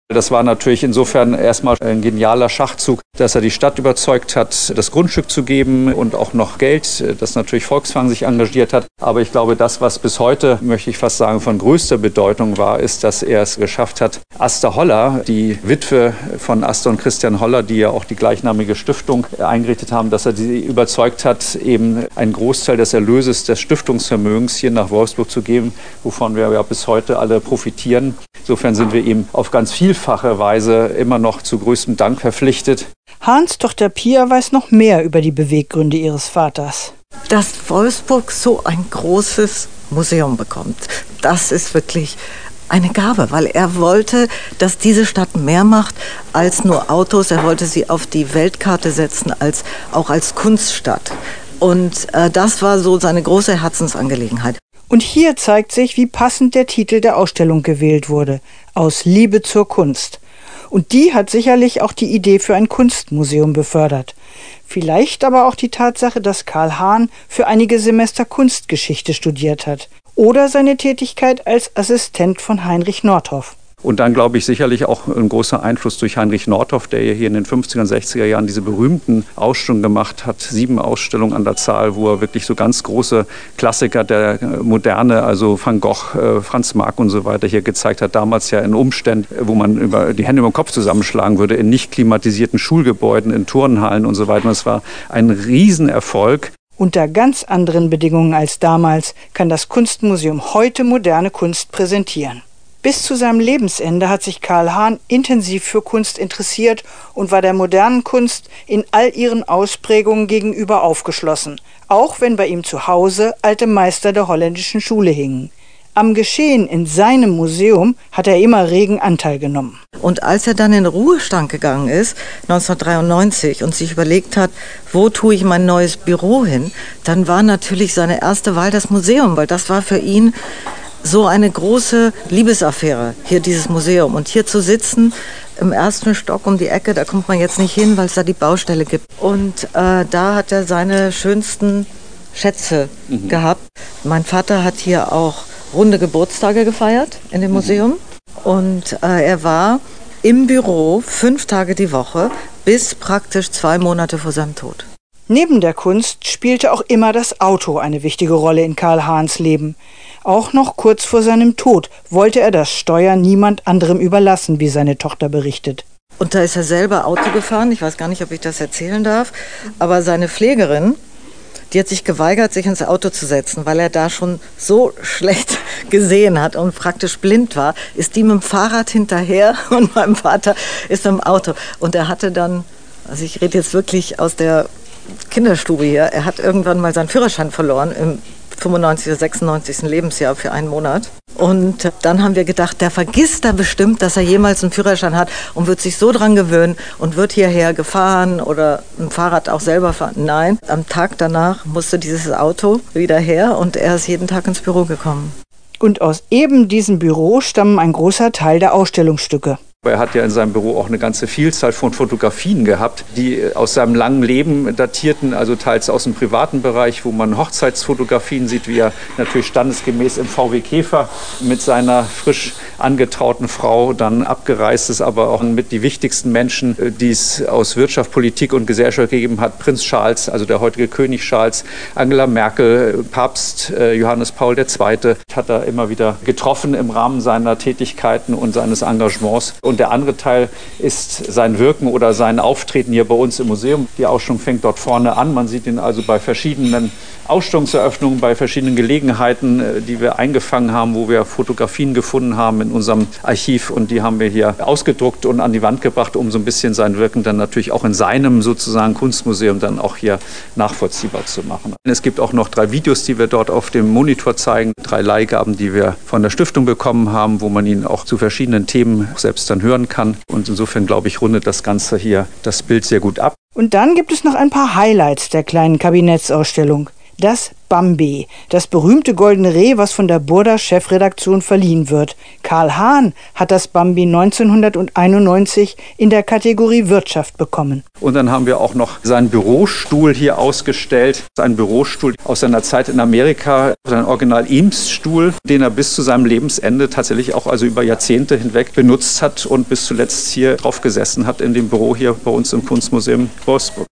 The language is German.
Das war natürlich insofern erstmal ein genialer Schachzug, dass er die Stadt überzeugt hat, das Grundstück zu geben und auch noch Geld, das natürlich Volkswagen sich engagiert hat. Aber ich glaube, das, was bis heute, möchte ich fast sagen, von größter Bedeutung war, ist, dass er es geschafft hat, Asta Holler, die Witwe von Asta und Christian Holler, die ja auch die gleichnamige Stiftung eingerichtet haben, dass er sie überzeugt hat, eben einen Großteil des Erlöses des Stiftungsvermögens hier nach Wolfsburg zu geben, wovon wir ja bis heute alle profitieren. Insofern sind wir ihm auf ganz vielfache Weise immer noch zu größtem Dank verpflichtet. Hahns Tochter Pia weiß noch mehr über die Beweggründe ihres Vaters. Dass Wolfsburg so ein großes Museum bekommt, das ist wirklich eine Gabe, weil er wollte, dass diese Stadt mehr macht als nur Autos. Er wollte sie auf die Weltkarte setzen, auch als Kunststadt. Und das war so seine große Herzensangelegenheit. Und hier zeigt sich, wie passend der Titel der Ausstellung gewählt wurde: Aus Liebe zur Kunst. Und die hat sicherlich auch die Idee für ein Kunstmuseum befördert. Vielleicht aber auch die Tatsache, dass Karl Hahn für einige Semester Kunstgeschichte studiert hat. Oder seine Tätigkeit als Assistent von Heinrich Nordhoff. Und dann, glaube ich, sicherlich auch ein großer Einfluss durch Heinrich Nordhoff, der ja hier in den 50er und 60er Jahren diese berühmten Ausstellungen gemacht hat. 7 Ausstellungen an der Zahl, wo er wirklich so ganz große Klassiker der Moderne, also Van Gogh, Franz Marc und so weiter hier gezeigt hat. Damals ja in Umständen, wo man die Hände über den Kopf zusammenschlagen würde, in nicht klimatisierten Schulgebäuden, in Turnhallen und so weiter. Und es war ein Riesenerfolg. Unter ganz anderen Bedingungen als damals kann das Kunstmuseum heute moderne Kunst präsentieren. Bis zu seinem Lebensende hat sich Karl Hahn intensiv für Kunst interessiert und war der modernen Kunst in all ihren Ausprägungen gegenüber aufgeschlossen, auch wenn bei ihm zu Hause alte Meister der holländischen Schule hingen. Am Geschehen in seinem Museum hat er immer regen Anteil genommen. Und als er dann in den Ruhestand gegangen ist, 1993, und sich überlegt hat, wo tue ich mein neues Büro hin, dann war natürlich seine erste Wahl das Museum, weil das war für ihn so eine große Liebesaffäre, hier dieses Museum. Und hier zu sitzen, im ersten Stock um die Ecke, da kommt man jetzt nicht hin, weil es da die Baustelle gibt. Und da hat er seine schönsten Schätze gehabt. Mein Vater hat hier auch runde Geburtstage gefeiert in dem Museum. Und er war im Büro 5 Tage die Woche bis praktisch 2 Monate vor seinem Tod. Neben der Kunst spielte auch immer das Auto eine wichtige Rolle in Karl Hahns Leben. Auch noch kurz vor seinem Tod wollte er das Steuern niemand anderem überlassen, wie seine Tochter berichtet. Und da ist er selber Auto gefahren, ich weiß gar nicht, ob ich das erzählen darf, aber seine Pflegerin, die hat sich geweigert, sich ins Auto zu setzen, weil er da schon so schlecht gesehen hat und praktisch blind war, ist die mit dem Fahrrad hinterher und mein Vater ist im Auto. Und er hatte dann, also ich rede jetzt wirklich aus der Kinderstube hier, er hat irgendwann mal seinen Führerschein verloren im 95. oder 96. Lebensjahr für 1 Monat. Und dann haben wir gedacht, der vergisst da bestimmt, dass er jemals einen Führerschein hat und wird sich so dran gewöhnen und wird hierher gefahren oder ein Fahrrad auch selber fahren. Nein, am Tag danach musste dieses Auto wieder her und er ist jeden Tag ins Büro gekommen. Und aus eben diesem Büro stammen ein großer Teil der Ausstellungsstücke. Er hat ja in seinem Büro auch eine ganze Vielzahl von Fotografien gehabt, die aus seinem langen Leben datierten, also teils aus dem privaten Bereich, wo man Hochzeitsfotografien sieht, wie er natürlich standesgemäß im VW Käfer mit seiner frisch angetrauten Frau dann abgereist ist, aber auch mit die wichtigsten Menschen, die es aus Wirtschaft, Politik und Gesellschaft gegeben hat. Prinz Charles, also der heutige König Charles, Angela Merkel, Papst Johannes Paul II. Hat er immer wieder getroffen im Rahmen seiner Tätigkeiten und seines Engagements. Und der andere Teil ist sein Wirken oder sein Auftreten hier bei uns im Museum. Die Ausstellung fängt dort vorne an. Man sieht ihn also bei verschiedenen Ausstellungseröffnungen, bei verschiedenen Gelegenheiten, die wir eingefangen haben, wo wir Fotografien gefunden haben in unserem Archiv. Und die haben wir hier ausgedruckt und an die Wand gebracht, um so ein bisschen sein Wirken dann natürlich auch in seinem sozusagen Kunstmuseum dann auch hier nachvollziehbar zu machen. Es gibt auch noch 3 Videos, die wir dort auf dem Monitor zeigen. 3 Leihgaben, die wir von der Stiftung bekommen haben, wo man ihn auch zu verschiedenen Themen selbst dann hören kann. Und insofern, glaube ich, rundet das Ganze hier das Bild sehr gut ab. Und dann gibt es noch ein paar Highlights der kleinen Kabinettsausstellung. Das Bambi, das berühmte goldene Reh, was von der Burda-Chefredaktion verliehen wird. Karl Hahn hat das Bambi 1991 in der Kategorie Wirtschaft bekommen. Und dann haben wir auch noch seinen Bürostuhl hier ausgestellt. Ein Bürostuhl aus seiner Zeit in Amerika, sein Original-Eames-Stuhl, den er bis zu seinem Lebensende tatsächlich auch also über Jahrzehnte hinweg benutzt hat und bis zuletzt hier drauf gesessen hat in dem Büro hier bei uns im Kunstmuseum Wolfsburg.